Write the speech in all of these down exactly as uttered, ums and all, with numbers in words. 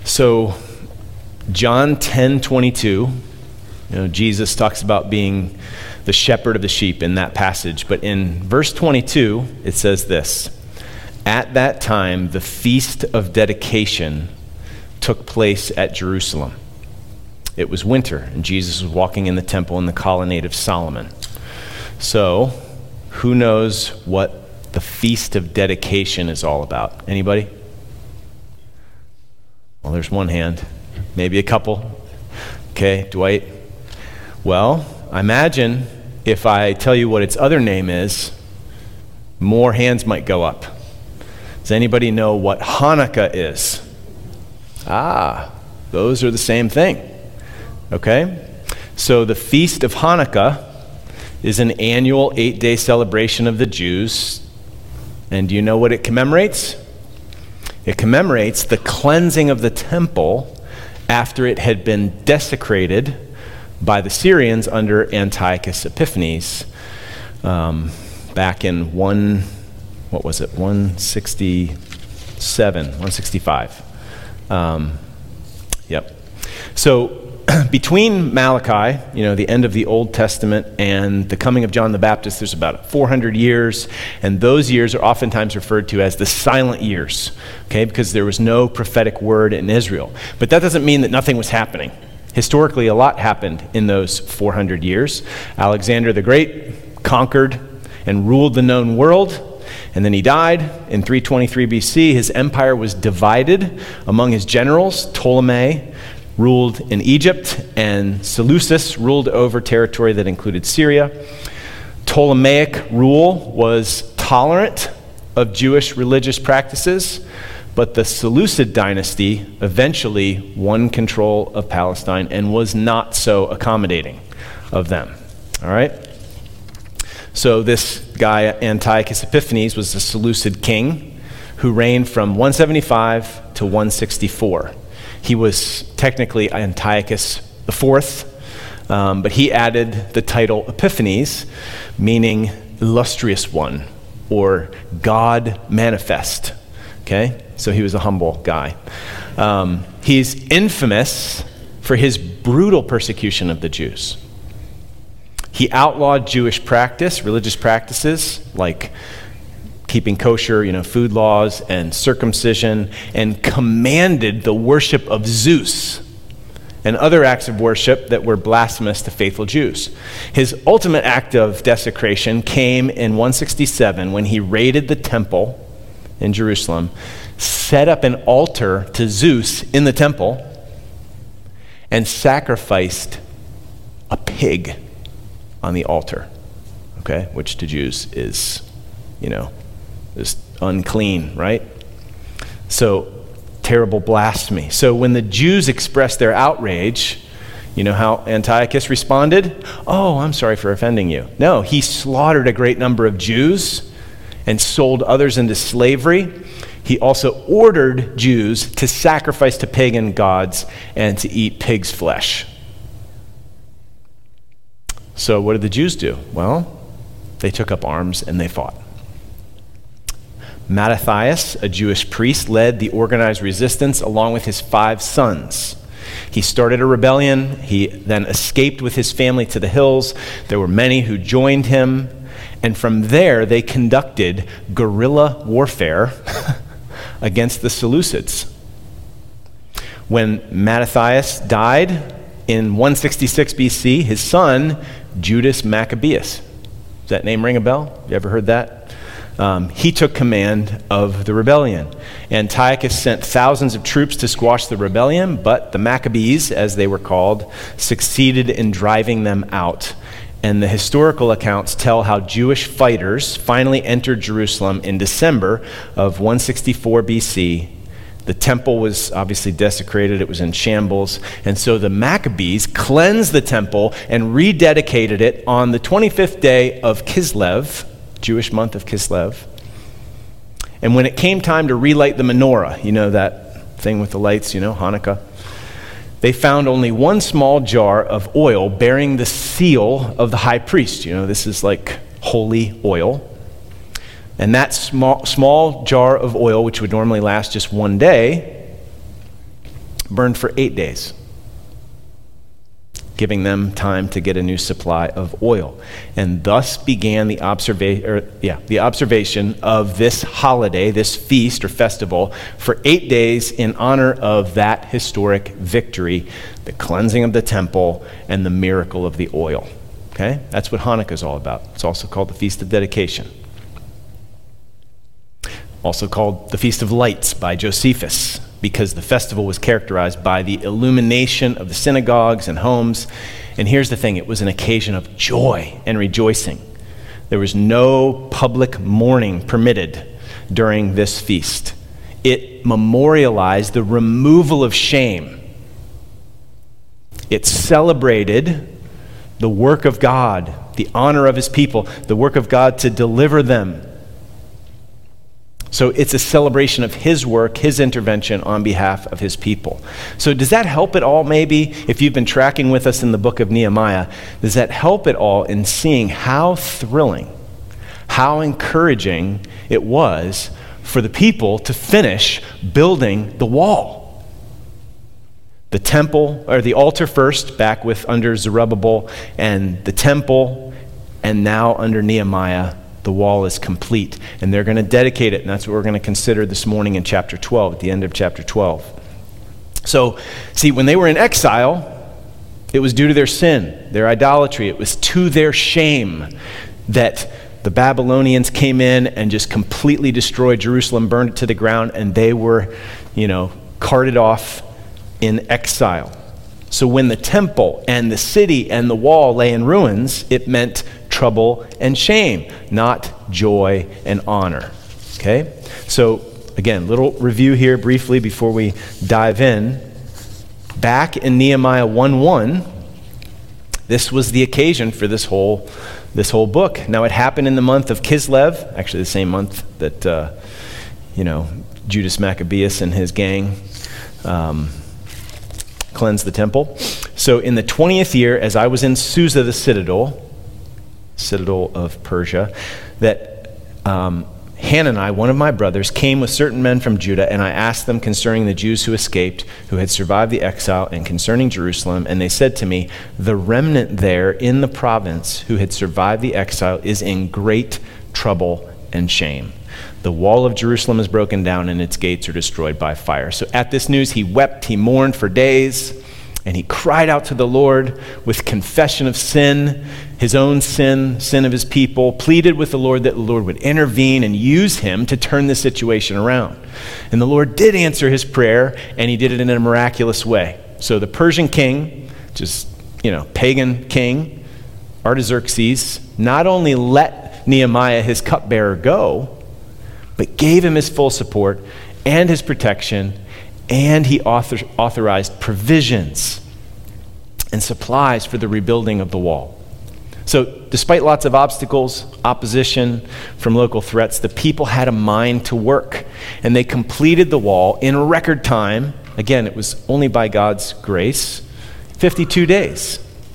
So John ten twenty-two, you know, Jesus talks about being the shepherd of the sheep in that passage. But in verse twenty-two, it says this: at that time, the feast of dedication took place at Jerusalem. It was winter, and Jesus was walking in the temple in the colonnade of Solomon. So, who knows what the feast of dedication is all about? Anybody? Well, there's one hand, maybe a couple. Okay, Dwight. Well, I imagine if I tell you what its other name is, more hands might go up. Does anybody know what Hanukkah is? Ah, those are the same thing. Okay? So the Feast of Hanukkah is an annual eight-day celebration of the Jews. And do you know what it commemorates? It commemorates the cleansing of the temple after it had been desecrated by the Syrians under Antiochus Epiphanes um, back in one, what was it, one sixty-seven, one sixty-five. Um, yep. So between Malachi, you know, the end of the Old Testament, and the coming of John the Baptist, there's about four hundred years, and those years are oftentimes referred to as the silent years, okay, because there was no prophetic word in Israel. But that doesn't mean that nothing was happening. Historically, a lot happened in those four hundred years. Alexander the Great conquered and ruled the known world, and then he died in three twenty-three B C. His empire was divided among his generals. Ptolemy ruled in Egypt, and Seleucus ruled over territory that included Syria. Ptolemaic rule was tolerant of Jewish religious practices, but the Seleucid dynasty eventually won control of Palestine and was not so accommodating of them. All right? So this guy, Antiochus Epiphanes, was the Seleucid king who reigned from one seventy-five to one sixty-four. He was technically Antiochus the Fourth, um, but he added the title Epiphanes, meaning illustrious one, or God manifest. Okay? So he was a humble guy. Um, he's infamous for his brutal persecution of the Jews. He outlawed Jewish practice, religious practices, like keeping kosher, you know, food laws and circumcision, and commanded the worship of Zeus and other acts of worship that were blasphemous to faithful Jews. His ultimate act of desecration came in one sixty-seven when he raided the temple in Jerusalem, set up an altar to Zeus in the temple, and sacrificed a pig on the altar, okay, which to Jews is, you know, is unclean, right? So, terrible blasphemy. So when the Jews expressed their outrage, you know how Antiochus responded? Oh, I'm sorry for offending you. No, he slaughtered a great number of Jews and sold others into slavery. He also ordered Jews to sacrifice to pagan gods and to eat pig's flesh. So what did the Jews do? Well, they took up arms and they fought. Mattathias, a Jewish priest, led the organized resistance along with his five sons. He started a rebellion. He then escaped with his family to the hills. There were many who joined him. And from there, they conducted guerrilla warfare against the Seleucids. When Mattathias died in one sixty-six B C, his son, Judas Maccabeus, does that name ring a bell? You ever heard that? Um, he took command of the rebellion. Antiochus sent thousands of troops to squash the rebellion, but the Maccabees, as they were called, succeeded in driving them out. And the historical accounts tell how Jewish fighters finally entered Jerusalem in December of one sixty-four B C. The temple was obviously desecrated. It was in shambles. And so the Maccabees cleansed the temple and rededicated it on the twenty-fifth day of Kislev, Jewish month of Kislev. And when it came time to relight the menorah, you know that thing with the lights, you know, Hanukkah, they found only one small jar of oil bearing the seal of the high priest. You know, this is like holy oil. And that small, small jar of oil, which would normally last just one day, burned for eight days, giving them time to get a new supply of oil. And thus began the, observa- or, yeah, the observation of this holiday, this feast or festival, for eight days in honor of that historic victory, the cleansing of the temple and the miracle of the oil. Okay? That's what Hanukkah is all about. It's also called the Feast of Dedication. Also called the Feast of Lights by Josephus, because the festival was characterized by the illumination of the synagogues and homes. And here's the thing, it was an occasion of joy and rejoicing. There was no public mourning permitted during this feast. It memorialized the removal of shame. It celebrated the work of God, the honor of his people, the work of God to deliver them. So it's a celebration of his work, his intervention on behalf of his people. So does that help at all, maybe, if you've been tracking with us in the book of Nehemiah, does that help at all in seeing how thrilling, how encouraging it was for the people to finish building the wall? The temple, or the altar first, back with under Zerubbabel, and the temple, and now under Nehemiah, the wall is complete, and they're going to dedicate it, and that's what we're going to consider this morning in chapter twelve, at the end of chapter twelve. So, see, when they were in exile, it was due to their sin, their idolatry. It was to their shame that the Babylonians came in and just completely destroyed Jerusalem, burned it to the ground, and they were, you know, carted off in exile. So when the temple and the city and the wall lay in ruins, it meant trouble and shame, not joy and honor. Okay? So again, little review here briefly before we dive in. Back in Nehemiah one one, this was the occasion for this whole this whole book. Now it happened in the month of Kislev, actually the same month that uh, you know Judas Maccabeus and his gang um, cleansed the temple. So in the twentieth year, as I was in Susa the citadel, citadel of Persia, that um, Hanani, one of my brothers, came with certain men from Judah, and I asked them concerning the Jews who escaped, who had survived the exile, and concerning Jerusalem. And they said to me, the remnant there in the province who had survived the exile is in great trouble and shame. The wall of Jerusalem is broken down, and its gates are destroyed by fire. So at this news, he wept, he mourned for days, and he cried out to the Lord with confession of sin, his own sin, sin of his people, pleaded with the Lord that the Lord would intervene and use him to turn the situation around. And the Lord did answer his prayer, and he did it in a miraculous way. So the Persian king, just, you know, pagan king, Artaxerxes, not only let Nehemiah, his cupbearer, go, but gave him his full support and his protection, and he author, authorized provisions and supplies for the rebuilding of the wall. So despite lots of obstacles, opposition from local threats, the people had a mind to work, and they completed the wall in record time. Again, it was only by God's grace, fifty-two days.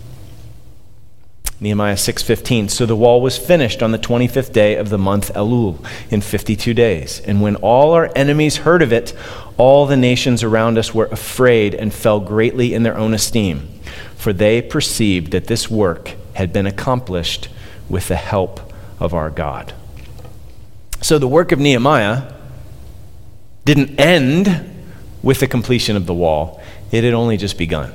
Nehemiah six fifteen, so the wall was finished on the twenty-fifth day of the month Elul in fifty-two days. And when all our enemies heard of it, all the nations around us were afraid and fell greatly in their own esteem, for they perceived that this work had been accomplished with the help of our God. So the work of Nehemiah didn't end with the completion of the wall. It had only just begun.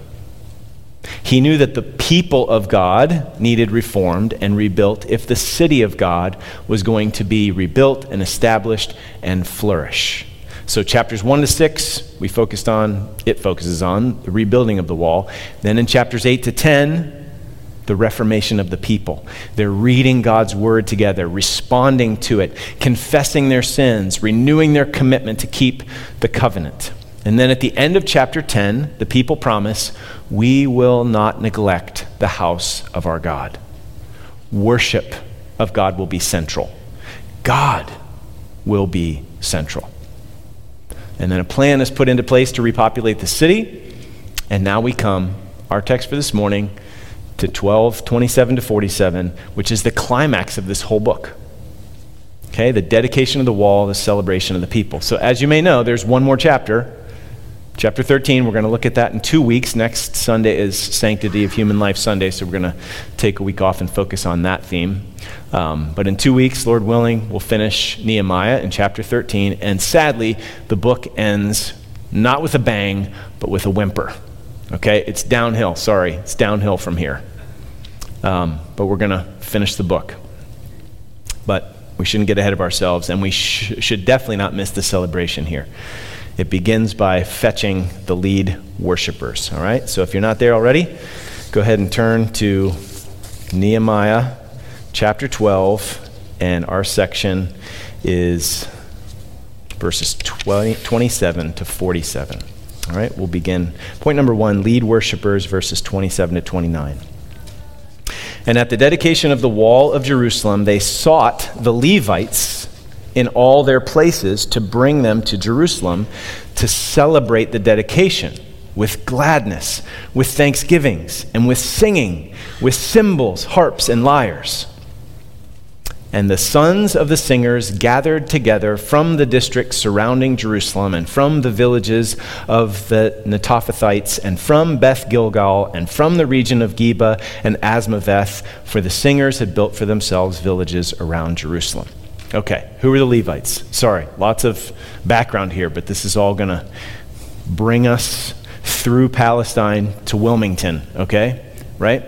He knew that the people of God needed reformed and rebuilt if the city of God was going to be rebuilt and established and flourish. So chapters one to six, we focused on, it focuses on the rebuilding of the wall. Then in chapters eight to ten, the reformation of the people. They're reading God's word together, responding to it, confessing their sins, renewing their commitment to keep the covenant. And then at the end of chapter ten, the people promise, we will not neglect the house of our God. Worship of God will be central. God will be central. And then a plan is put into place to repopulate the city. And now we come, our text for this morning, to twelve twenty-seven to forty-seven, which is the climax of this whole book. Okay, the dedication of the wall, the celebration of the people. So as you may know, there's one more chapter, Chapter thirteen, we're going to look at that in two weeks. Next Sunday is Sanctity of Human Life Sunday, so we're going to take a week off and focus on that theme. Um, but in two weeks, Lord willing, we'll finish Nehemiah in chapter thirteen, and sadly, the book ends not with a bang, but with a whimper. Okay, it's downhill, sorry, it's downhill from here. Um, but we're going to finish the book. But we shouldn't get ahead of ourselves, and we sh- should definitely not miss the celebration here. It begins by fetching the lead worshipers, all right? So if you're not there already, go ahead and turn to Nehemiah chapter twelve, and our section is verses twenty, twenty-seven to forty-seven. All right, we'll begin. Point number one, lead worshipers, verses twenty-seven to twenty-nine. And at the dedication of the wall of Jerusalem, they sought the Levites in all their places to bring them to Jerusalem to celebrate the dedication with gladness, with thanksgivings, and with singing, with cymbals, harps, and lyres. And the sons of the singers gathered together from the districts surrounding Jerusalem and from the villages of the Netophathites and from Beth Gilgal and from the region of Geba and Asmaveth, for the singers had built for themselves villages around Jerusalem. Okay, who are the Levites? Sorry, lots of background here, but this is all going to bring us through Palestine to Wilmington, okay? Right?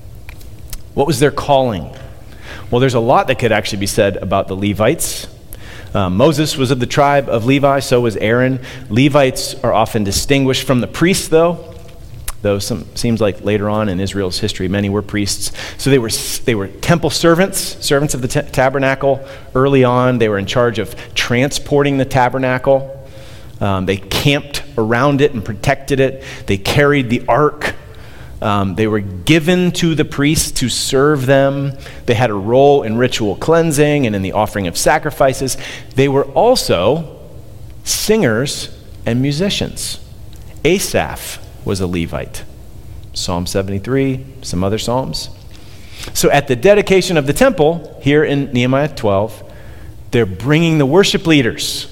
What was their calling? Well, there's a lot that could actually be said about the Levites. Uh, Moses was of the tribe of Levi, so was Aaron. Levites are often distinguished from the priests, though. Though some seems like later on in Israel's history, many were priests. So they were they were temple servants, servants of the t- tabernacle. Early on, they were in charge of transporting the tabernacle. Um, they camped around it and protected it. They carried the ark. Um, they were given to the priests to serve them. They had a role in ritual cleansing and in the offering of sacrifices. They were also singers and musicians. Asaph was a Levite. Psalm seventy-three, some other psalms. So at the dedication of the temple, here in Nehemiah twelve, they're bringing the worship leaders,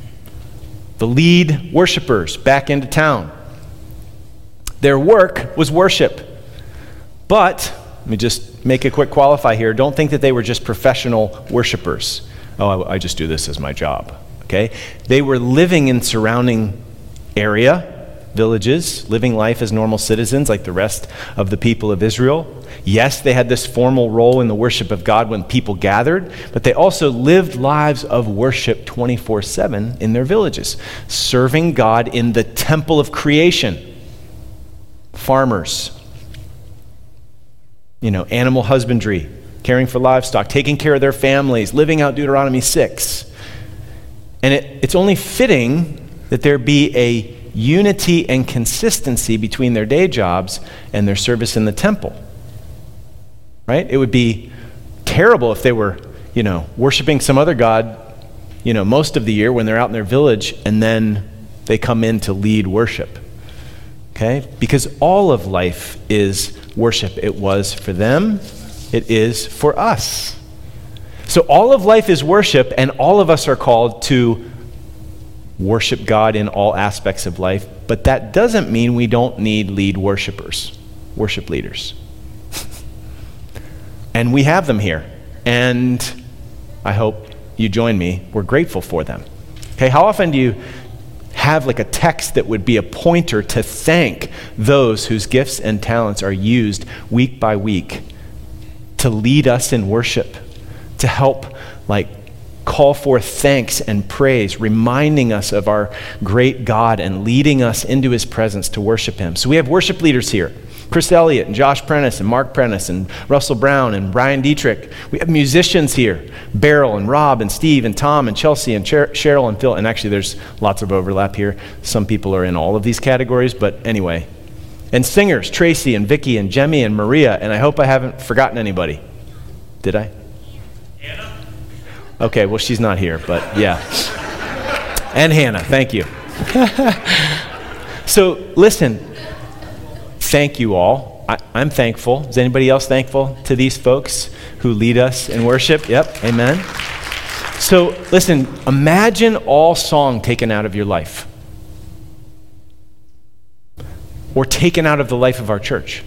the lead worshipers, back into town. Their work was worship. But, let me just make a quick qualify here. Don't think that they were just professional worshipers. Oh, I, I just do this as my job. Okay? They were living in surrounding area, villages, living life as normal citizens like the rest of the people of Israel. Yes, they had this formal role in the worship of God when people gathered, but they also lived lives of worship twenty-four seven in their villages, serving God in the temple of creation. Farmers, you know, animal husbandry, caring for livestock, taking care of their families, living out Deuteronomy six. And it, it's only fitting that there be a unity and consistency between their day jobs and their service in the temple. Right? It would be terrible if they were, you know, worshiping some other god, you know, most of the year when they're out in their village and then they come in to lead worship. Okay? Because all of life is worship. It was for them. It is for us. So all of life is worship, and all of us are called to worship God in all aspects of life, but that doesn't mean we don't need lead worshipers, worship leaders. And we have them here, and I hope you join me. We're grateful for them. Okay, how often do you have like a text that would be a pointer to thank those whose gifts and talents are used week by week to lead us in worship, to help like call forth thanks and praise, reminding us of our great God and leading us into his presence to worship him. So we have worship leaders here. Chris Elliott and Josh Prentice and Mark Prentice and Russell Brown and Brian Dietrich. We have musicians here, Beryl and Rob and Steve and Tom and Chelsea and Cher- Cheryl and Phil. And actually there's lots of overlap here. Some people are in all of these categories, but anyway. And singers, Tracy and Vicky and Jemmy and Maria. And I hope I haven't forgotten anybody. Did I? Hannah. Okay, well she's not here, but yeah. And Hannah, thank you. So listen. Thank you all. I, I'm thankful. Is anybody else thankful to these folks who lead us in worship? Yep, amen. So listen, imagine all song taken out of your life. or taken out of the life of our church.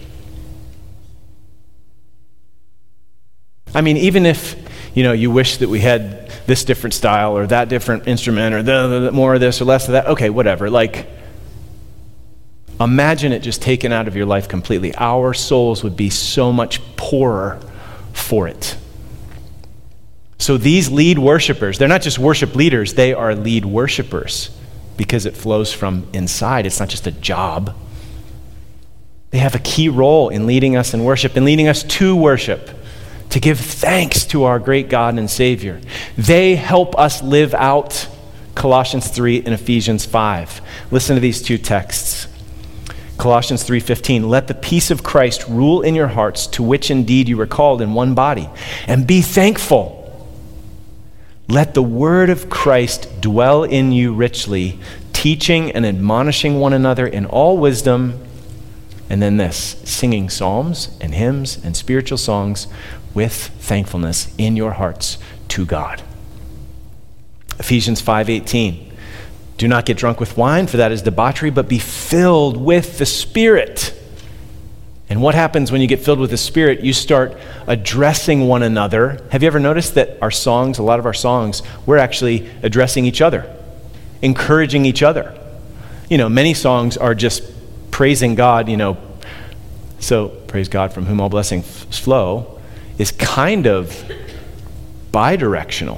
I mean, even if, you know, you wish that we had this different style or that different instrument or the, the, the more of this or less of that, okay, whatever. Like, imagine it just taken out of your life completely. Our souls would be so much poorer for it. So these lead worshipers, they're not just worship leaders, they are lead worshipers because it flows from inside. It's not just a job. They have a key role in leading us in worship and leading us to worship, to give thanks to our great God and Savior. They help us live out Colossians three and Ephesians five. Listen to these two texts. Colossians three fifteen, let the peace of Christ rule in your hearts, to which indeed you were called in one body, and be thankful. Let the word of Christ dwell in you richly, teaching and admonishing one another in all wisdom. And then this, singing psalms and hymns and spiritual songs with thankfulness in your hearts to God. Ephesians five eighteen, do not get drunk with wine, for that is debauchery, but be filled with the Spirit. And what happens when you get filled with the Spirit? You start addressing one another. Have you ever noticed that our songs, a lot of our songs, we're actually addressing each other, encouraging each other. You know, many songs are just praising God, you know, so praise God from whom all blessings flow is kind of bi-directional.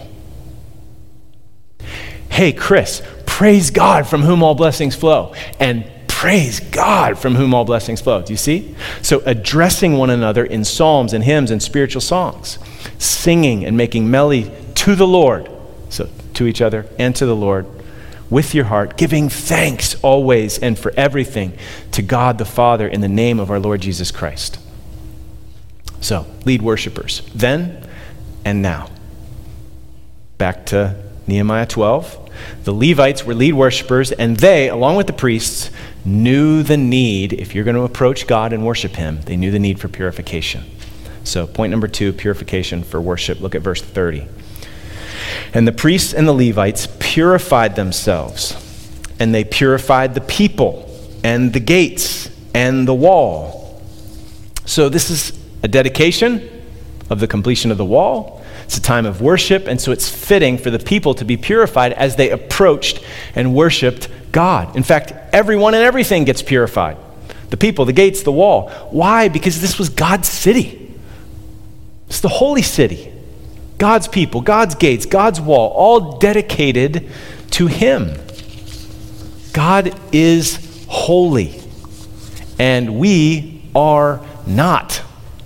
Hey, Chris, praise God from whom all blessings flow, and praise God from whom all blessings flow. Do you see? So addressing one another in psalms and hymns and spiritual songs, singing and making melody to the Lord, so to each other and to the Lord, with your heart, giving thanks always and for everything to God the Father in the name of our Lord Jesus Christ. So, lead worshipers, then and now. Back to Nehemiah twelve. The Levites were lead worshipers, and they, along with the priests, knew the need, if you're going to approach God and worship him, they knew the need for purification. So, point number two, purification for worship. Look at verse thirty. And the priests and the Levites purified themselves, and they purified the people and the gates and the wall. So this is a dedication of the completion of the wall. It's a time of worship, and so it's fitting for the people to be purified as they approached and worshiped God. In fact, everyone and everything gets purified. The people, the gates, the wall. Why? Because this was God's city. It's the holy city. God's people, God's gates, God's wall, all dedicated to him. God is holy, and we are not.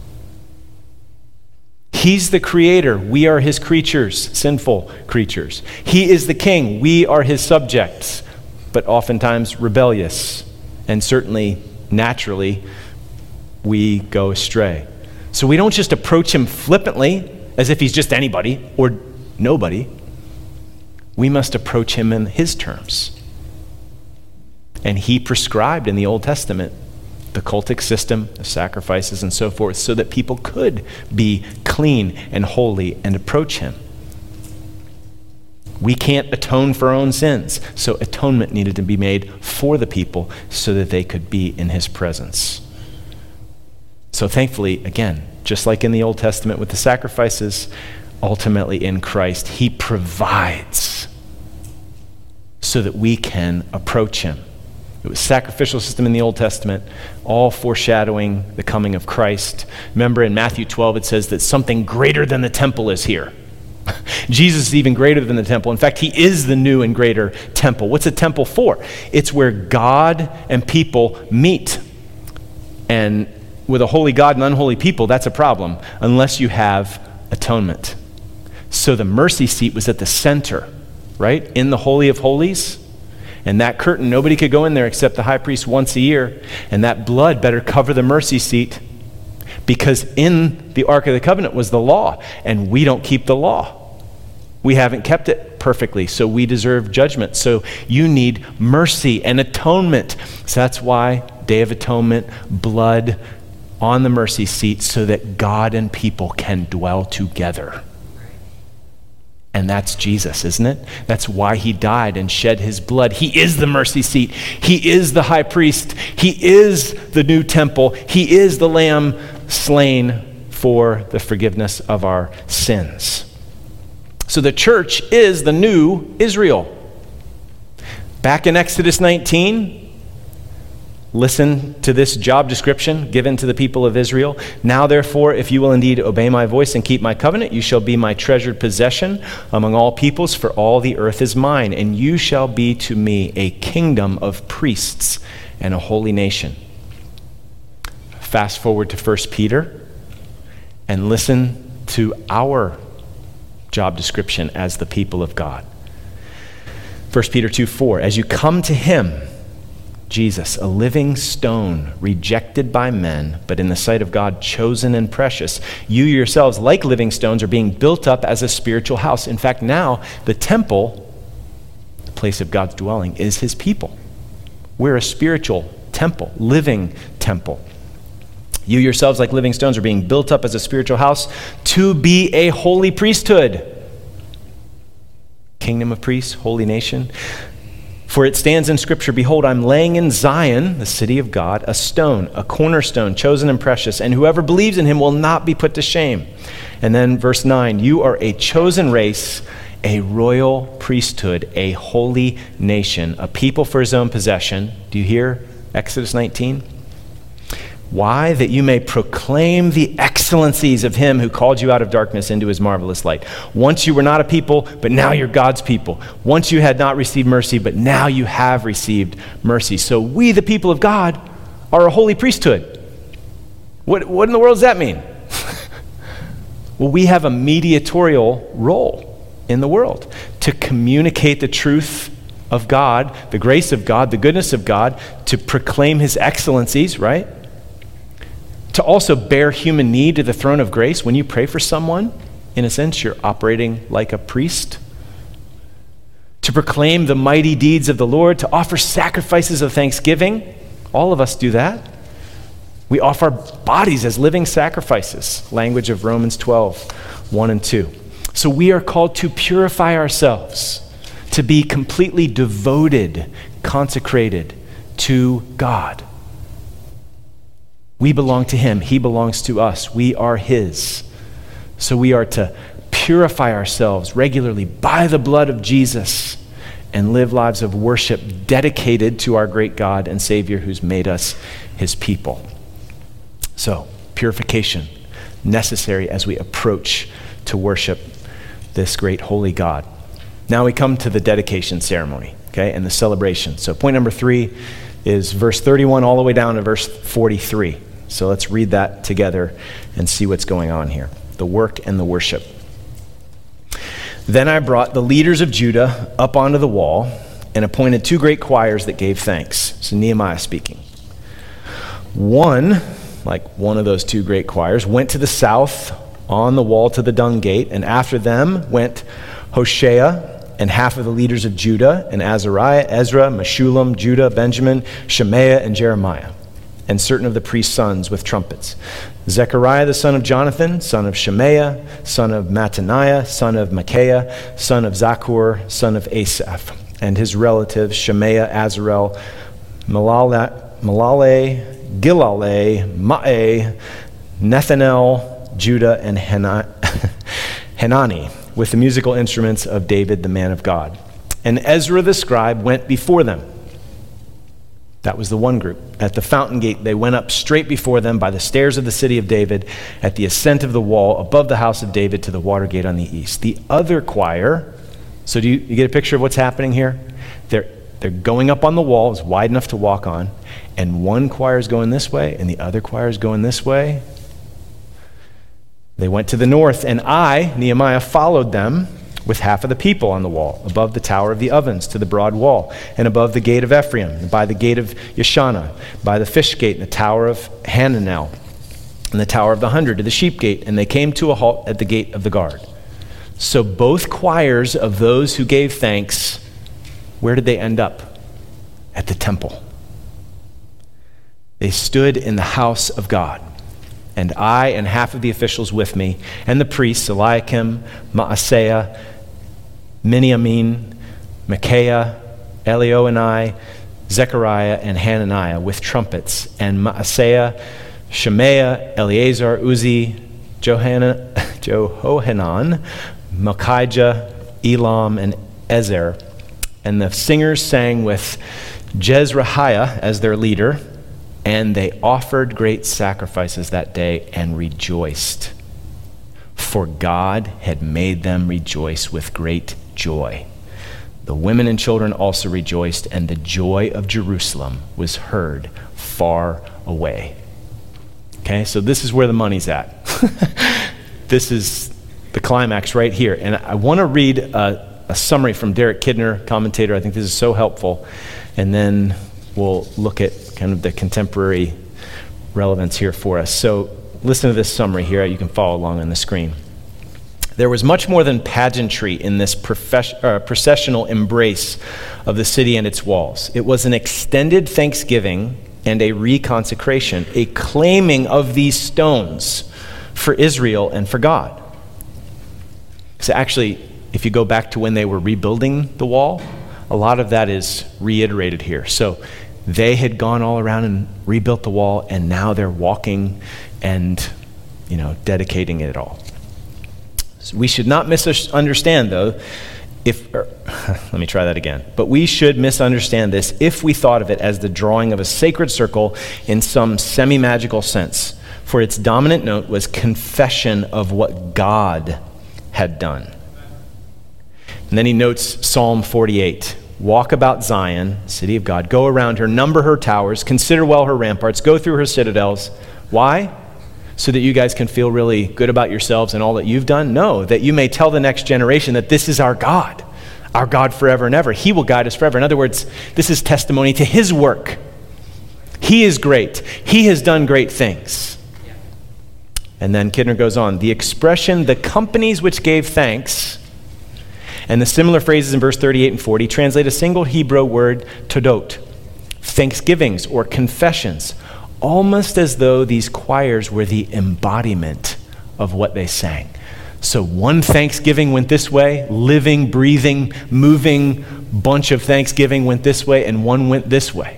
He's the creator. We are his creatures, sinful creatures. He is the king. We are his subjects, but oftentimes rebellious, and certainly, naturally, we go astray. So we don't just approach him flippantly, as if he's just anybody or nobody. We must approach him in his terms. And he prescribed in the Old Testament the cultic system of sacrifices and so forth so that people could be clean and holy and approach him. We can't atone for our own sins, so atonement needed to be made for the people so that they could be in his presence. So thankfully, again, just like in the Old Testament with the sacrifices, ultimately in Christ, he provides so that we can approach him. It was a sacrificial system in the Old Testament, all foreshadowing the coming of Christ. Remember in Matthew twelve, it says that something greater than the temple is here. Jesus is even greater than the temple. In fact, he is the new and greater temple. What's a temple for? It's where God and people meet. And with a holy God and unholy people, that's a problem, unless you have atonement. So the mercy seat was at the center, right? In the Holy of Holies. And that curtain, nobody could go in there except the high priest once a year. And that blood better cover the mercy seat, because in the Ark of the Covenant was the law, and we don't keep the law. We haven't kept it perfectly, so we deserve judgment. So you need mercy and atonement. So that's why Day of Atonement, blood on the mercy seat, so that God and people can dwell together. And that's Jesus, isn't it? That's why he died and shed his blood. He is the mercy seat. He is the high priest. He is the new temple. He is the lamb slain for the forgiveness of our sins. So the church is the new Israel. Back in Exodus nineteen, listen to this job description given to the people of Israel. Now, therefore, if you will indeed obey my voice and keep my covenant, you shall be my treasured possession among all peoples, for all the earth is mine, and you shall be to me a kingdom of priests and a holy nation. Fast forward to First Peter and listen to our job description as the people of God. First Peter two four, as you come to him, Jesus, a living stone, rejected by men, but in the sight of God, chosen and precious. You yourselves, like living stones, are being built up as a spiritual house. In fact, now the temple, the place of God's dwelling, is his people. We're a spiritual temple, living temple. You yourselves, like living stones, are being built up as a spiritual house to be a holy priesthood. Kingdom of priests, holy nation. For it stands in Scripture, behold, I'm laying in Zion, the city of God, a stone, a cornerstone, chosen and precious, and whoever believes in him will not be put to shame. And then verse nine, you are a chosen race, a royal priesthood, a holy nation, a people for his own possession. Do you hear Exodus nineteen? Why? That you may proclaim the excellencies of him who called you out of darkness into his marvelous light. Once you were not a people, but now you're God's people. Once you had not received mercy, but now you have received mercy. So we, the people of God, are a holy priesthood. What, what in the world does that mean? Well, we have a mediatorial role in the world to communicate the truth of God, the grace of God, the goodness of God, to proclaim his excellencies, right? To also bear human need to the throne of grace. When you pray for someone, in a sense, you're operating like a priest. To proclaim the mighty deeds of the Lord, to offer sacrifices of thanksgiving. All of us do that. We offer our bodies as living sacrifices. Language of Romans twelve, one and two. So we are called to purify ourselves, to be completely devoted, consecrated to God. We belong to him. He belongs to us. We are his. So we are to purify ourselves regularly by the blood of Jesus and live lives of worship dedicated to our great God and Savior who's made us his people. So, purification, necessary as we approach to worship this great holy God. Now we come to the dedication ceremony, okay, and the celebration. So point number three is verse thirty-one all the way down to verse forty-three. So let's read that together and see what's going on here. The work and the worship. Then I brought the leaders of Judah up onto the wall and appointed two great choirs that gave thanks. So Nehemiah speaking. One, like one of those two great choirs, went to the south on the wall to the dung gate, and after them went Hoshea and half of the leaders of Judah, and Azariah, Ezra, Meshullam, Judah, Benjamin, Shemaiah, and Jeremiah, and certain of the priest's sons with trumpets. Zechariah the son of Jonathan, son of Shemaiah, son of Mattaniah, son of Micaiah, son of Zakur, son of Asaph, and his relatives Shemaiah, Azarel, Malale, Malale Gilale, Ma'e, Nethanel, Judah, and Hanani, with the musical instruments of David, the man of God. And Ezra the scribe went before them. That was the one group. At the fountain gate, they went up straight before them by the stairs of the city of David, at the ascent of the wall above the house of David to the water gate on the east. The other choir, so do you, you get a picture of what's happening here? They're, they're going up on the wall, it's wide enough to walk on, and one choir is going this way, and the other choir is going this way. They went to the north, and I, Nehemiah, followed them with half of the people on the wall, above the tower of the ovens to the broad wall, and above the gate of Ephraim, and by the gate of Yeshana, by the fish gate, and the tower of Hananel, and the tower of the hundred, to the sheep gate, and they came to a halt at the gate of the guard. So both choirs of those who gave thanks, where did they end up? At the temple. They stood in the house of God. And I and half of the officials with me, and the priests, Eliakim, Maaseiah, Miniamin, Micaiah, Elioenai, Zechariah, and Hananiah with trumpets, and Maaseiah, Shemaiah, Eleazar, Uzi, Johanan, Jehohanan, Malchijah, Elam, and Ezer. And the singers sang with Jezrahiah as their leader, and they offered great sacrifices that day and rejoiced, for God had made them rejoice with great joy. The women and children also rejoiced, and the joy of Jerusalem was heard far away. Okay, so this is where the money's at. This is the climax right here. And I want to read a, a summary from Derek Kidner, commentator. I think this is so helpful. And then we'll look at kind of the contemporary relevance here for us. So listen to this summary here. You can follow along on the screen. There was much more than pageantry in this profes- uh, processional embrace of the city and its walls. It was an extended thanksgiving and a reconsecration, a claiming of these stones for Israel and for God. So actually, if you go back to when they were rebuilding the wall, a lot of that is reiterated here. So they had gone all around and rebuilt the wall, and now they're walking and, you know, dedicating it all. So we should not misunderstand, though, if, er, let me try that again. But we should misunderstand this if we thought of it as the drawing of a sacred circle in some semi-magical sense. For its dominant note was confession of what God had done. And then he notes Psalm forty-eight. Walk about Zion, city of God. Go around her, number her towers, consider well her ramparts, go through her citadels. Why? So that you guys can feel really good about yourselves and all that you've done? No, that you may tell the next generation that this is our God, our God forever and ever. He will guide us forever. In other words, this is testimony to his work. He is great. He has done great things. And then Kidner goes on, the expression, the companies which gave thanks, and the similar phrases in verse thirty-eight and forty translate a single Hebrew word, todot, thanksgivings or confessions, almost as though these choirs were the embodiment of what they sang. So one thanksgiving went this way, living, breathing, moving bunch of thanksgiving went this way, and one went this way.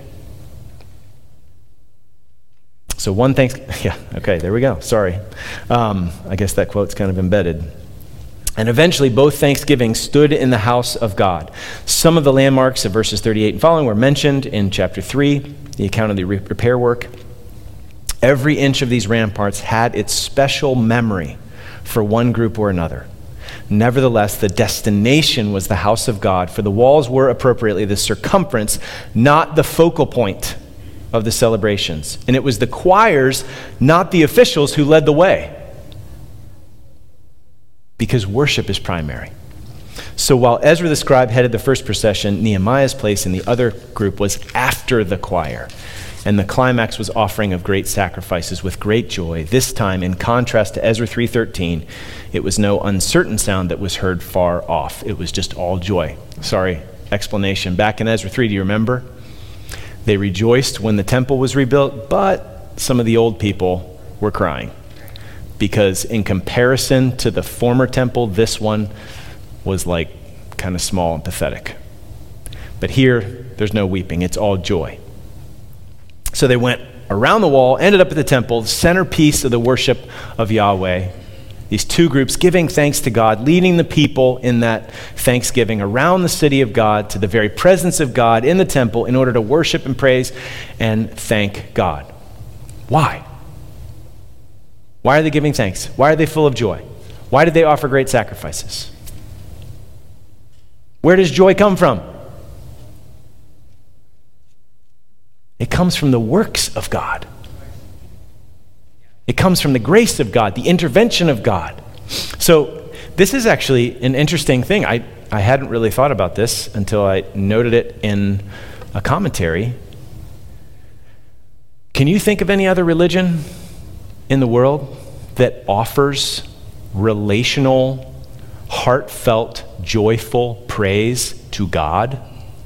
So one thanks, yeah, okay, there we go, sorry. Um, I guess that quote's kind of embedded. And eventually both thanksgivings stood in the house of God. Some of the landmarks of verses thirty-eight and following were mentioned in chapter three, the account of the repair work. Every inch of these ramparts had its special memory for one group or another. Nevertheless, the destination was the house of God, for the walls were appropriately the circumference, not the focal point of the celebrations. And it was the choirs, not the officials, who led the way, because worship is primary. So while Ezra the scribe headed the first procession, Nehemiah's place in the other group was after the choir. And the climax was offering of great sacrifices with great joy. This time, in contrast to Ezra three thirteen, it was no uncertain sound that was heard far off. It was just all joy. Sorry, explanation. Back in Ezra three, do you remember? They rejoiced when the temple was rebuilt, but some of the old people were crying, because in comparison to the former temple, this one was like kind of small and pathetic. But here, there's no weeping. It's all joy. So they went around the wall, ended up at the temple, the centerpiece of the worship of Yahweh. These two groups giving thanks to God, leading the people in that thanksgiving around the city of God to the very presence of God in the temple in order to worship and praise and thank God. Why? Why are they giving thanks? Why are they full of joy? Why did they offer great sacrifices? Where does joy come from? It comes from the works of God. It comes from the grace of God, the intervention of God. So this is actually an interesting thing. I, I hadn't really thought about this until I noted it in a commentary. Can you think of any other religion in the world that offers relational, heartfelt, joyful praise to God?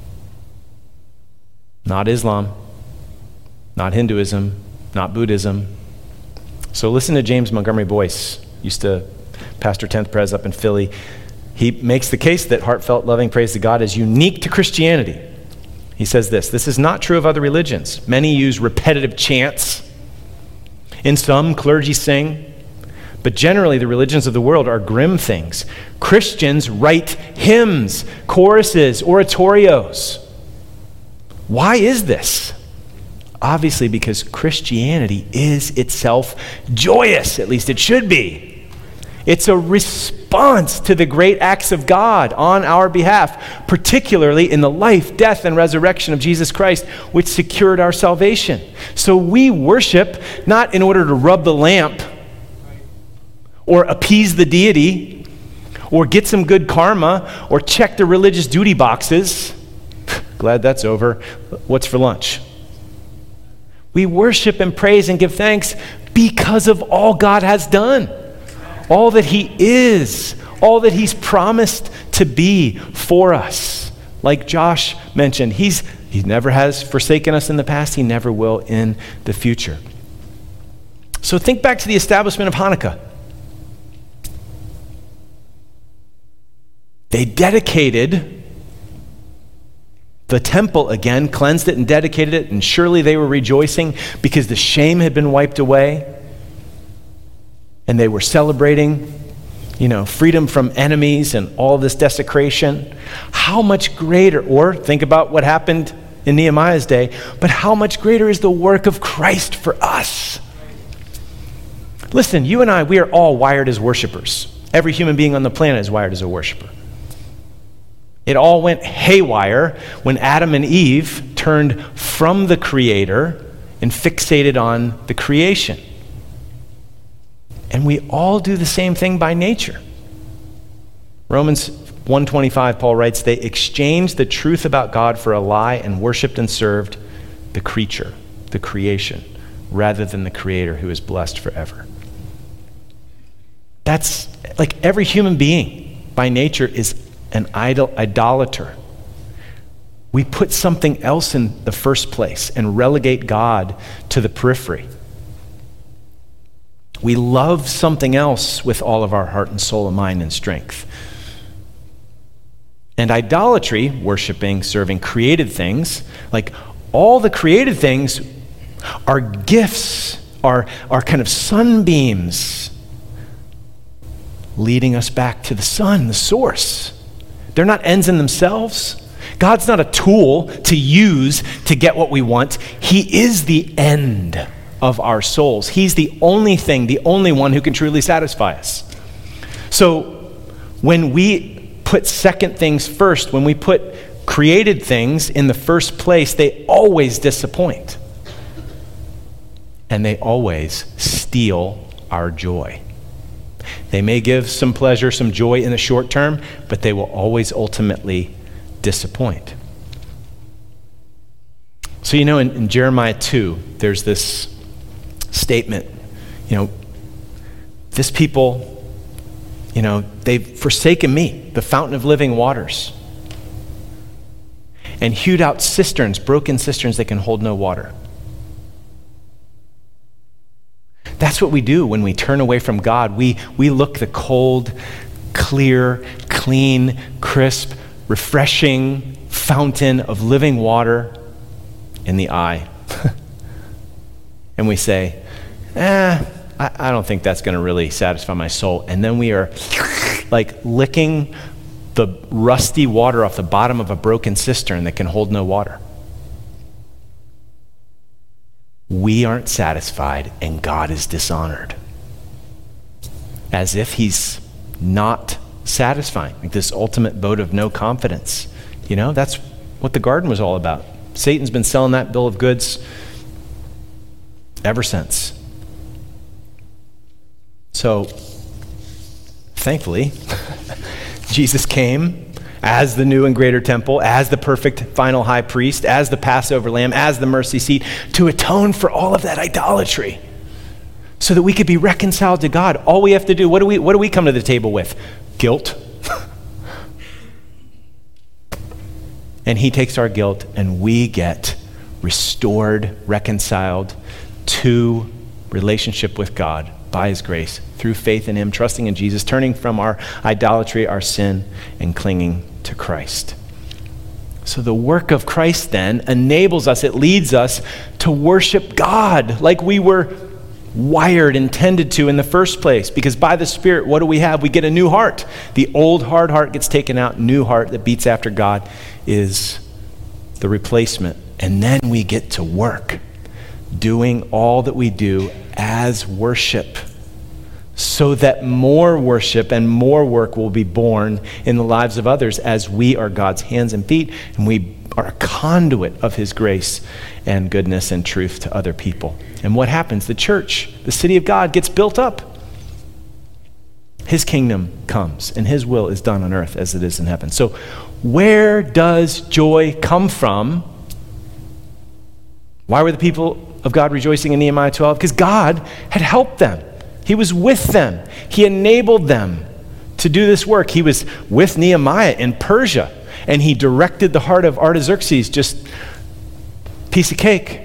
Not Islam, not Hinduism, not Buddhism. So listen to James Montgomery Boyce, used to pastor tenth Pres up in Philly. he makes the case that heartfelt, loving praise to God is unique to Christianity. He says this, this is not true of other religions. Many use repetitive chants. In some, clergy sing. But generally, the religions of the world are grim things. Christians write hymns, choruses, oratorios. Why is this? Obviously, because Christianity is itself joyous, at least it should be. It's a response to the great acts of God on our behalf, particularly in the life, death, and resurrection of Jesus Christ, which secured our salvation. So we worship not in order to rub the lamp or appease the deity or get some good karma or check the religious duty boxes. Glad that's over. What's for lunch? We worship and praise and give thanks because of all God has done. All that he is, all that he's promised to be for us. Like Josh mentioned, he's he never has forsaken us in the past, he never will in the future. So think back to the establishment of Hanukkah. They dedicated the temple again, cleansed it and dedicated it, and surely they were rejoicing because the shame had been wiped away. And they were celebrating, you know, freedom from enemies and all this desecration. How much greater, or think about what happened in Nehemiah's day, but how much greater is the work of Christ for us? Listen, you and I, we are all wired as worshipers. Every human being on the planet is wired as a worshiper. It all went haywire when Adam and Eve turned from the Creator and fixated on the creation. And we all do the same thing by nature. Romans one twenty-five, Paul writes, they exchanged the truth about God for a lie and worshiped and served the creature, the creation, rather than the Creator who is blessed forever. That's like every human being by nature is an idol, idolater. We put something else in the first place and relegate God to the periphery. We love something else with all of our heart and soul and mind and strength. And idolatry, worshiping, serving created things, like all the created things are gifts, are, are kind of sunbeams leading us back to the sun, the source. They're not ends in themselves. God's not a tool to use to get what we want. He is the end of our souls. He's the only thing, the only one who can truly satisfy us. So when we put second things first, when we put created things in the first place, they always disappoint. And they always steal our joy. They may give some pleasure, some joy in the short term, but they will always ultimately disappoint. So, you know, in, in Jeremiah two, there's this statement, you know, this people, you know, they've forsaken me, the fountain of living waters, and hewed out cisterns, broken cisterns that can hold no water. That's what we do when we turn away from God. We, we look the cold, clear, clean, crisp, refreshing fountain of living water in the eye. And we say, eh, I, I don't think that's going to really satisfy my soul. And then we are like licking the rusty water off the bottom of a broken cistern that can hold no water. We aren't satisfied and God is dishonored. As if he's not satisfying, like this ultimate vote of no confidence. You know, that's what the garden was all about. Satan's been selling that bill of goods ever since. So, thankfully, Jesus came as the new and greater temple, as the perfect final high priest, as the Passover lamb, as the mercy seat, to atone for all of that idolatry, so that we could be reconciled to God. All we have to do, what do we, what do we come to the table with? Guilt. And he takes our guilt, and we get restored, reconciled to relationship with God by his grace, through faith in him, trusting in Jesus, turning from our idolatry, our sin, and clinging to Christ. So the work of Christ then enables us, it leads us to worship God like we were wired, intended to in the first place. Because by the Spirit, what do we have? We get a new heart. The old hard heart gets taken out. New heart that beats after God is the replacement. And then we get to work, doing all that we do as worship, so that more worship and more work will be born in the lives of others as we are God's hands and feet, and we are a conduit of his grace and goodness and truth to other people. And what happens? The church, the city of God, gets built up. His kingdom comes, and his will is done on earth as it is in heaven. So where does joy come from? Why were the people of God rejoicing in Nehemiah twelve? Because God had helped them. He was with them. He enabled them to do this work. He was with Nehemiah in Persia, and he directed the heart of Artaxerxes, just piece of cake.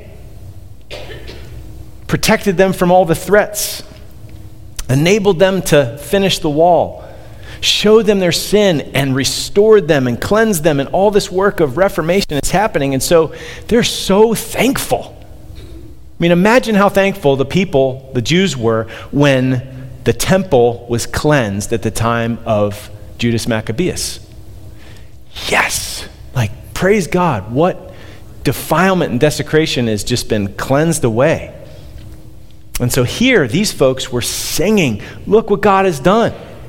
Protected them from all the threats. Enabled them to finish the wall. Showed them their sin and restored them and cleansed them, and all this work of reformation is happening. And so they're so thankful. I mean, imagine how thankful the people, the Jews, were when the temple was cleansed at the time of Judas Maccabeus. Yes! Like, praise God. What defilement and desecration has just been cleansed away. And so here, these folks were singing, look what God has done.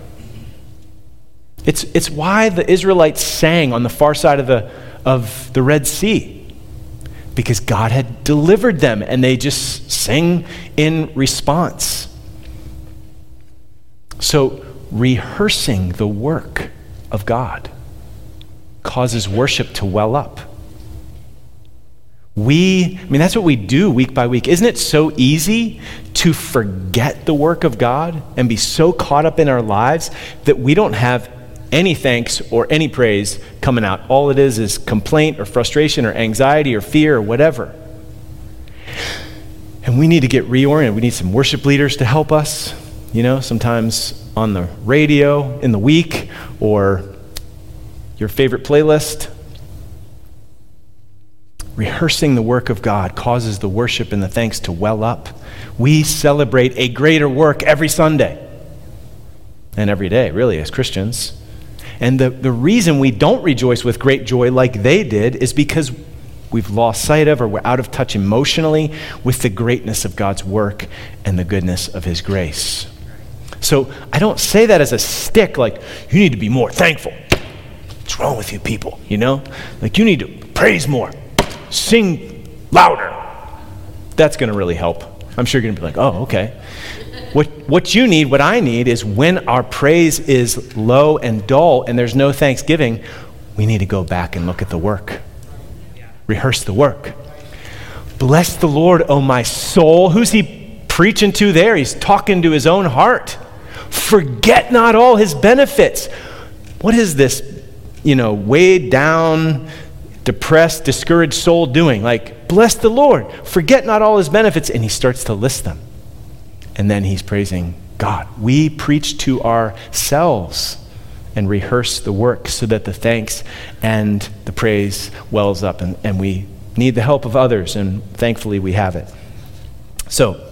It's, it's why the Israelites sang on the far side of the, of the Red Sea. Because God had delivered them, and they just sang in response. So rehearsing the work of God causes worship to well up. We, I mean, that's what we do week by week. Isn't it so easy to forget the work of God and be so caught up in our lives that we don't have any thanks or any praise coming out? All it is is complaint or frustration or anxiety or fear or whatever. And we need to get reoriented. We need some worship leaders to help us, you know, sometimes on the radio in the week or your favorite playlist. Rehearsing the work of God causes the worship and the thanks to well up. We celebrate a greater work every Sunday and every day, really, as Christians. And the, the reason we don't rejoice with great joy like they did is because we've lost sight of or we're out of touch emotionally with the greatness of God's work and the goodness of his grace. So I don't say that as a stick, like, you need to be more thankful. What's wrong with you people, you know? Like, you need to praise more. Sing louder. That's going to really help. I'm sure you're going to be like, oh, okay. What what you need, what I need, is when our praise is low and dull and there's no thanksgiving, we need to go back and look at the work. Rehearse the work. Bless the Lord, O my soul. Who's he preaching to there? He's talking to his own heart. Forget not all his benefits. What is this, you know, weighed down, depressed, discouraged soul doing? Like, bless the Lord. Forget not all his benefits. And he starts to list them. And then he's praising God. We preach to ourselves and rehearse the work so that the thanks and the praise wells up, and, and we need the help of others, and thankfully we have it. So,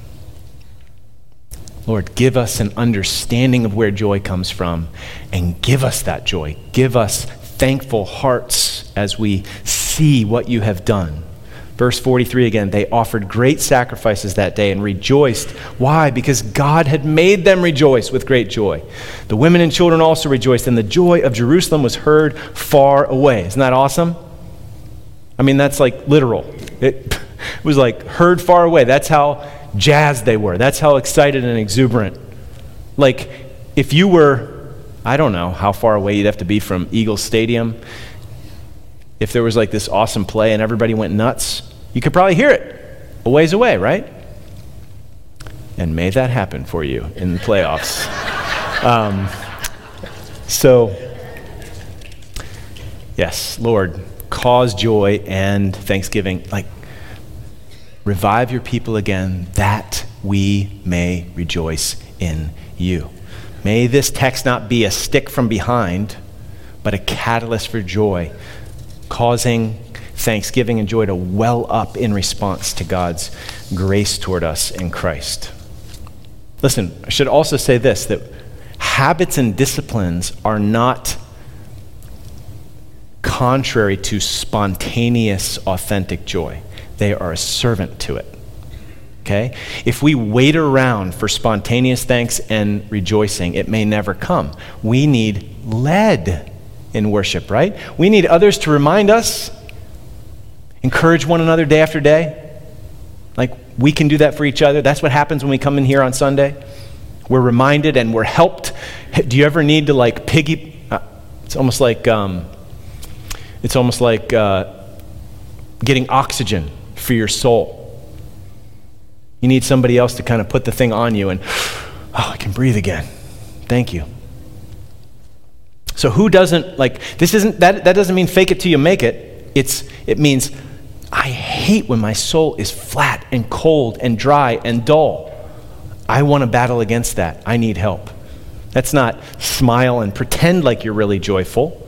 Lord, give us an understanding of where joy comes from, and give us that joy. Give us thankful hearts as we see what you have done. Verse forty-three again, they offered great sacrifices that day and rejoiced. Why? Because God had made them rejoice with great joy. The women and children also rejoiced, and the joy of Jerusalem was heard far away. Isn't that awesome? I mean, that's like literal. It was like heard far away. That's how jazzed they were. That's how excited and exuberant. Like, if you were, I don't know how far away you'd have to be from Eagles Stadium. If there was like this awesome play and everybody went nuts, you could probably hear it a ways away, right? And may that happen for you in the playoffs. um, so, yes, Lord, cause joy and thanksgiving. Like, revive your people again that we may rejoice in you. May this text not be a stick from behind, but a catalyst for joy, causing thanksgiving and joy to well up in response to God's grace toward us in Christ. Listen, I should also say this, that habits and disciplines are not contrary to spontaneous, authentic joy. They are a servant to it. Okay? If we wait around for spontaneous thanks and rejoicing, it may never come. We need led in worship, right? We need others to remind us, encourage one another day after day. Like, we can do that for each other. That's what happens when we come in here on Sunday. We're reminded and we're helped. Do you ever need to like piggy? Uh, it's almost like um, it's almost like uh, getting oxygen for your soul. You need somebody else to kind of put the thing on you and, oh, I can breathe again. Thank you. So who doesn't, like, this isn't, that, that doesn't mean fake it till you make it. It's, it means I hate when my soul is flat and cold and dry and dull. I want to battle against that. I need help. That's not smile and pretend like you're really joyful.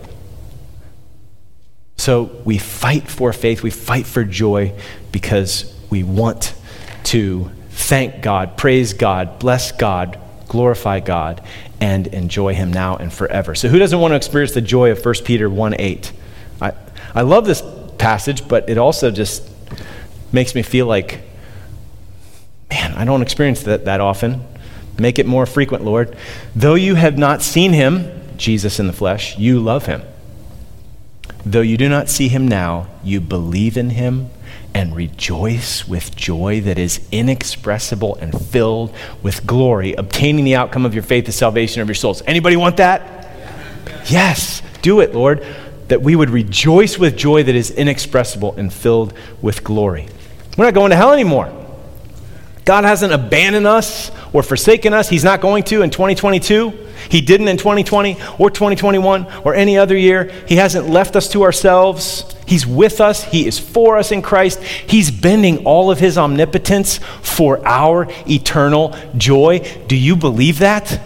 So we fight for faith. We fight for joy because we want to thank God, praise God, bless God, glorify God, and enjoy him now and forever. So who doesn't want to experience the joy of First Peter one eight? I, I love this passage, but it also just makes me feel like, man, I don't experience that that often. Make it more frequent, Lord. Though you have not seen him, Jesus in the flesh, you love him. Though you do not see him now, you believe in him and rejoice with joy that is inexpressible and filled with glory, obtaining the outcome of your faith, the salvation of your souls. Anybody want that? Yes, do it, Lord, that we would rejoice with joy that is inexpressible and filled with glory. We're not going to hell anymore. God hasn't abandoned us or forsaken us. He's not going to in twenty twenty-two. He didn't in twenty twenty or twenty twenty-one or any other year. He hasn't left us to ourselves. He's with us. He is for us in Christ. He's bending all of his omnipotence for our eternal joy. Do you believe that?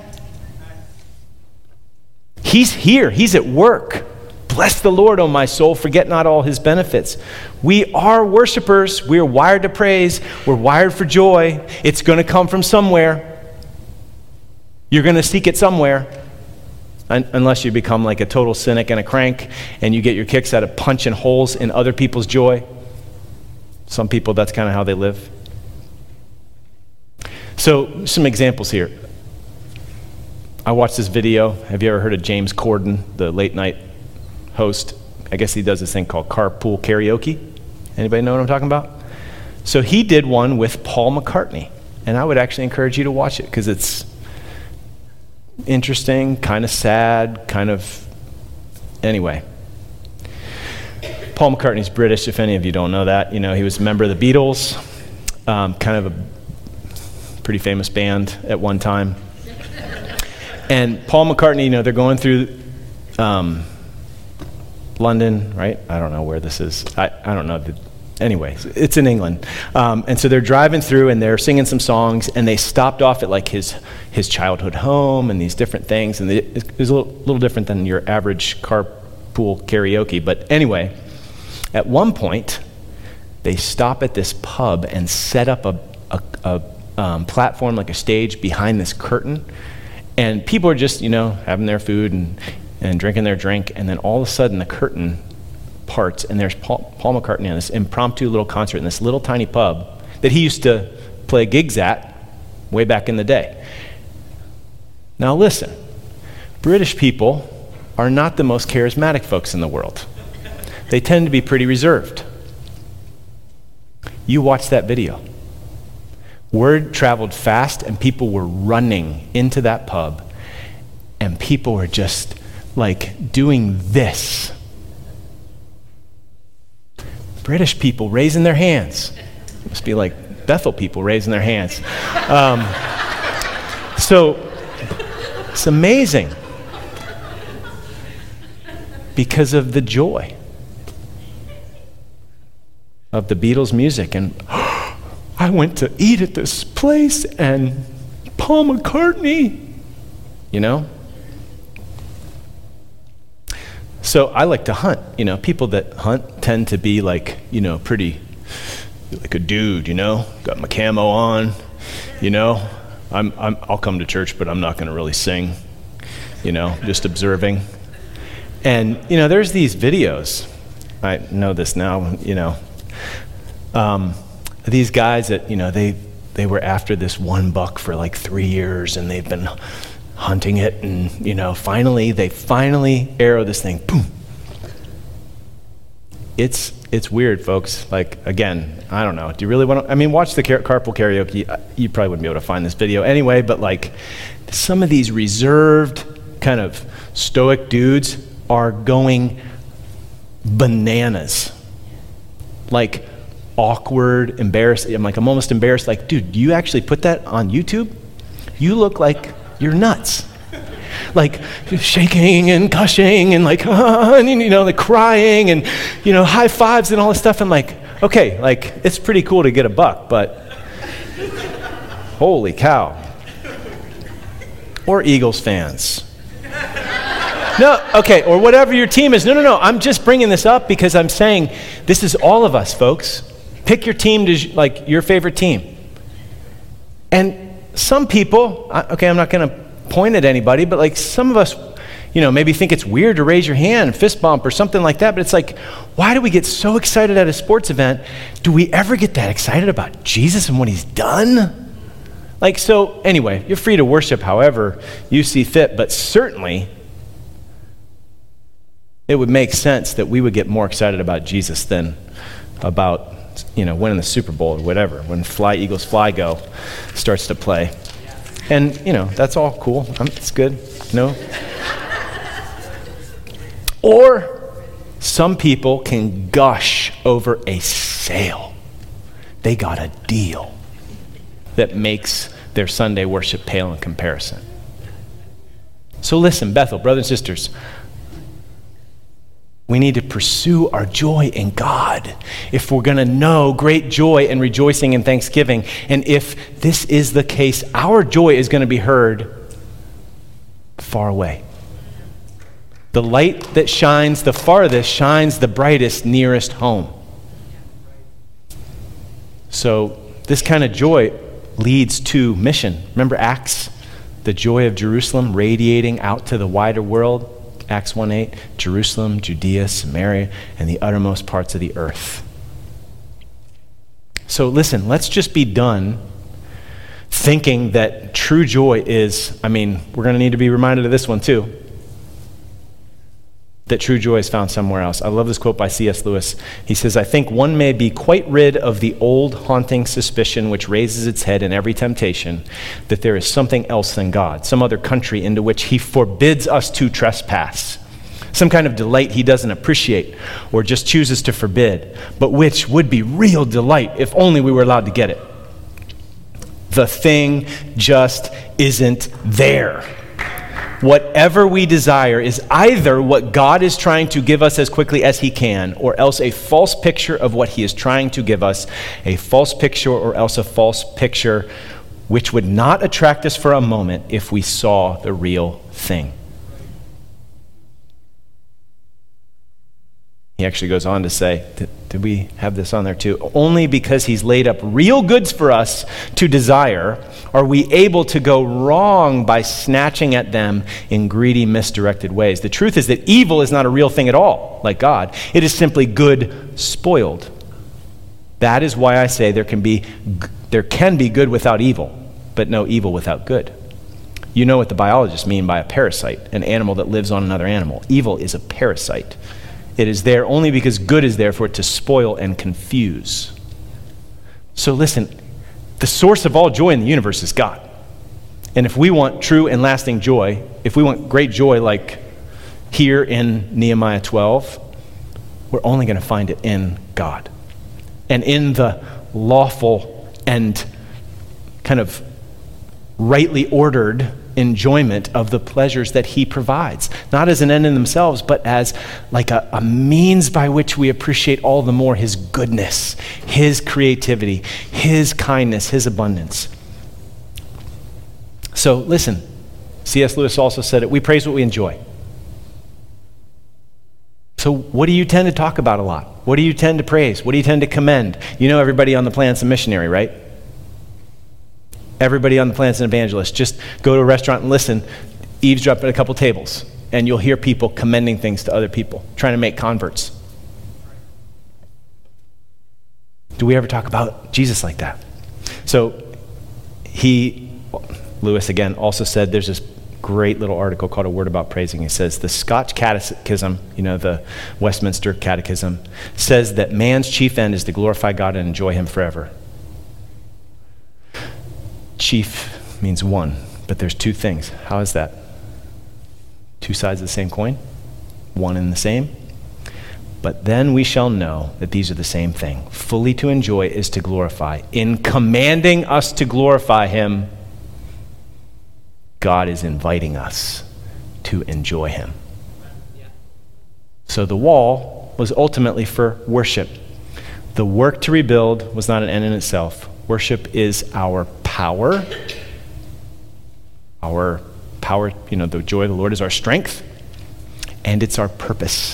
He's here. He's at work. Bless the Lord, O my soul. Forget not all his benefits. We are worshipers. We are wired to praise. We're wired for joy. It's going to come from somewhere. You're going to seek it somewhere. Un- unless you become like a total cynic and a crank and you get your kicks out of punching holes in other people's joy. Some people, that's kind of how they live. So, some examples here. I watched this video. Have you ever heard of James Corden, the late night host? I guess he does this thing called carpool karaoke. Anybody know what I'm talking about? So he did one with Paul McCartney, and I would actually encourage you to watch it because it's interesting, kind of sad, kind of, anyway. Paul McCartney's British, if any of you don't know that. You know, he was a member of the Beatles, um, kind of a pretty famous band at one time. And Paul McCartney, you know, they're going through um, London, right? I don't know where this is. I, I don't know. The, anyway, it's in England. Um, and so they're driving through and they're singing some songs and they stopped off at like his his childhood home and these different things. And they, it was a little, little different than your average carpool karaoke. But anyway, at one point, they stop at this pub and set up a, a, a um, platform, like a stage behind this curtain. And people are just, you know, having their food and, and drinking their drink. And then all of a sudden the curtain parts and there's Paul, Paul McCartney on this impromptu little concert in this little tiny pub that he used to play gigs at way back in the day. Now listen, British people are not the most charismatic folks in the world. They tend to be pretty reserved. You watch that video. Word traveled fast and people were running into that pub and people were just like doing this. British people raising their hands. It must be like Bethel people raising their hands. Um, so it's amazing because of the joy of the Beatles' music. And I went to eat at this place and Paul McCartney, you know? So I like to hunt, you know, people that hunt tend to be like, you know, pretty, like a dude, you know, got my camo on, you know, I'm, I'm, I'll come to church, but I'm not going to really sing, you know, just observing. And, you know, there's these videos, I know this now, you know, um, these guys that, you know, they, they were after this one buck for like three years and they've been hunting it, and you know, finally they finally arrow this thing. Boom. It's it's weird, folks. Like again, I don't know. Do you really want to? I mean, watch the car- carpool karaoke. You probably wouldn't be able to find this video anyway. But like, some of these reserved, kind of stoic dudes are going bananas. Like awkward, embarrassed. I'm like, I'm almost embarrassed. Like, dude, do you actually put that on YouTube? You look like you're nuts. Like shaking and gushing and like, uh, and you know, like crying and, you know, high fives and all this stuff. And like, okay, like it's pretty cool to get a buck, but holy cow. Or Eagles fans. No, okay, or whatever your team is. No, no, no, I'm just bringing this up because I'm saying this is all of us, folks. Pick your team to, like, your favorite team. And some people, okay, I'm not going to point at anybody, but like some of us, you know, maybe think it's weird to raise your hand, fist bump or something like that, but it's like, why do we get so excited at a sports event? Do we ever get that excited about Jesus and what he's done? Like, so anyway, you're free to worship however you see fit, but certainly it would make sense that we would get more excited about Jesus than about, you know, winning the Super Bowl or whatever, when Fly Eagles Fly Go starts to play. And, you know, that's all cool. Um, it's good. No? Or some people can gush over a sale. They got a deal that makes their Sunday worship pale in comparison. So listen, Bethel, brothers and sisters, we need to pursue our joy in God if we're going to know great joy and rejoicing and thanksgiving. And if this is the case, our joy is going to be heard far away. The light that shines the farthest shines the brightest nearest home. So this kind of joy leads to mission. Remember Acts? The joy of Jerusalem radiating out to the wider world. Acts one eight, Jerusalem, Judea, Samaria, and the uttermost parts of the earth. So listen, let's just be done thinking that true joy is, I mean, we're going to need to be reminded of this one too, that true joy is found somewhere else. I love this quote by C S Lewis. He says, I think one may be quite rid of the old haunting suspicion which raises its head in every temptation that there is something else than God, some other country into which he forbids us to trespass, some kind of delight he doesn't appreciate or just chooses to forbid, but which would be real delight if only we were allowed to get it. The thing just isn't there. Whatever we desire is either what God is trying to give us as quickly as he can, or else a false picture of what he is trying to give us, a false picture or else a false picture which would not attract us for a moment if we saw the real thing. He actually goes on to say, did, did we have this on there too? Only because he's laid up real goods for us to desire are we able to go wrong by snatching at them in greedy, misdirected ways. The truth is that evil is not a real thing at all, like God. It is simply good spoiled. That is why I say there can be there can be good without evil, but no evil without good. You know what the biologists mean by a parasite, an animal that lives on another animal. Evil is a parasite. It is there only because good is there for it to spoil and confuse. So listen, the source of all joy in the universe is God. And if we want true and lasting joy, if we want great joy like here in Nehemiah twelve, we're only going to find it in God. And in the lawful and kind of rightly ordered enjoyment of the pleasures that he provides, not as an end in themselves, but as like a, a means by which we appreciate all the more his goodness, his creativity, his kindness, his abundance. So listen, C S Lewis also said it, we praise what we enjoy. So what do you tend to talk about a lot? What do you tend to praise? What do you tend to commend? You know everybody on the planet's a missionary, right? Everybody on the planet's an evangelist. Just go to a restaurant and listen, eavesdrop at a couple tables, and you'll hear people commending things to other people, trying to make converts. Do we ever talk about Jesus like that? So he, Lewis again, also said there's this great little article called A Word About Praising. He says the Scotch Catechism, you know, the Westminster Catechism, says that man's chief end is to glorify God and enjoy him forever. Chief means one, but there's two things. How is that? Two sides of the same coin? One and the same? But then we shall know that these are the same thing. Fully to enjoy is to glorify. In commanding us to glorify him, God is inviting us to enjoy him. So the wall was ultimately for worship. The work to rebuild was not an end in itself. Worship is our power. Our power, you know, the joy of the Lord is our strength, and it's our purpose.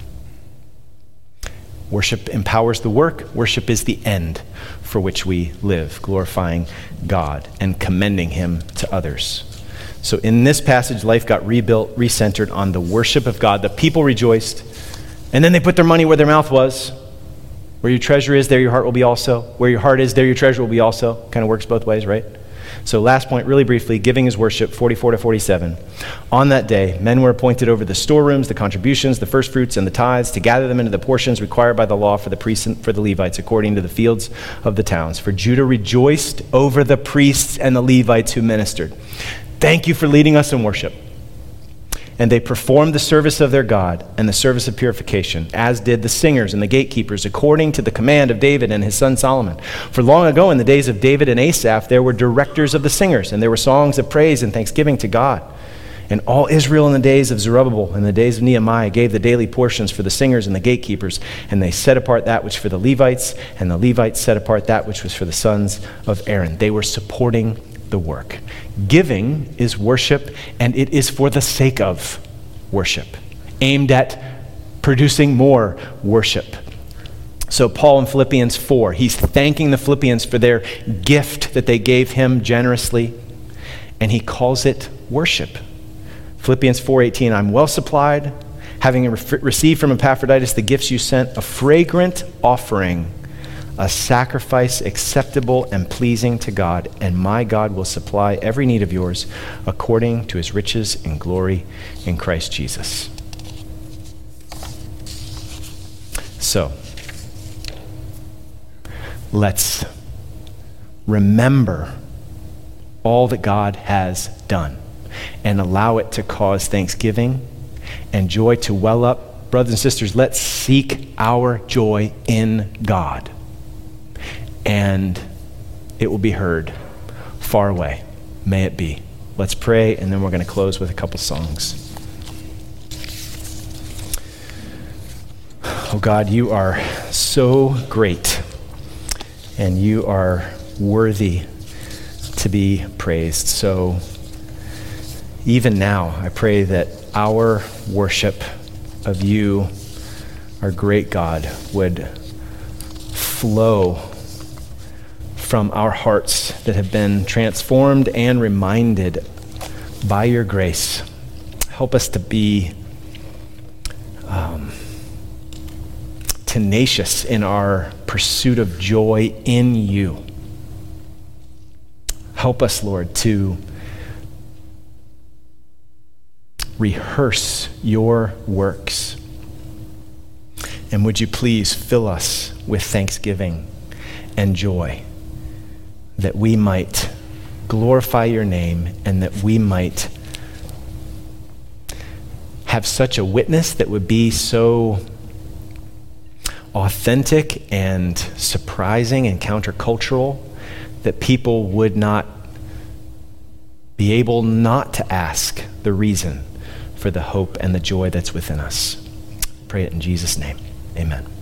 Worship empowers the work. Worship is the end for which we live, glorifying God and commending him to others. So in this passage, life got rebuilt, recentered on the worship of God. The people rejoiced, and then they put their money where their mouth was. Where your treasure is, there your heart will be also. Where your heart is, there your treasure will be also. Kind of works both ways, right? So last point, really briefly, giving is worship, forty-four to forty-seven. On that day, men were appointed over the storerooms, the contributions, the first fruits, and the tithes, to gather them into the portions required by the law for the priests and for the Levites, according to the fields of the towns. For Judah rejoiced over the priests and the Levites who ministered. Thank you for leading us in worship. And they performed the service of their God and the service of purification, as did the singers and the gatekeepers, according to the command of David and his son Solomon. For long ago, in the days of David and Asaph, there were directors of the singers, and there were songs of praise and thanksgiving to God. And all Israel in the days of Zerubbabel and the days of Nehemiah gave the daily portions for the singers and the gatekeepers, and they set apart that which for the Levites, and the Levites set apart that which was for the sons of Aaron. They were supporting the work. Giving is worship, and it is for the sake of worship, aimed at producing more worship. So Paul in Philippians four, he's thanking the Philippians for their gift that they gave him generously, and he calls it worship. Philippians four eighteen, I'm well supplied, having re- received from Epaphroditus the gifts you sent, a fragrant offering, a sacrifice acceptable and pleasing to God, and my God will supply every need of yours according to his riches in glory in Christ Jesus. So, let's remember all that God has done and allow it to cause thanksgiving and joy to well up. Brothers and sisters, let's seek our joy in God. And it will be heard far away. May it be. Let's pray, and then we're going to close with a couple songs. Oh God, you are so great, and you are worthy to be praised. So even now, I pray that our worship of you, our great God, would flow from our hearts that have been transformed and reminded by your grace. Help us to be um, tenacious in our pursuit of joy in you. Help us, Lord, to rehearse your works. And would you please fill us with thanksgiving and joy, that we might glorify your name and that we might have such a witness that would be so authentic and surprising and countercultural that people would not be able not to ask the reason for the hope and the joy that's within us. Pray it in Jesus' name. Amen.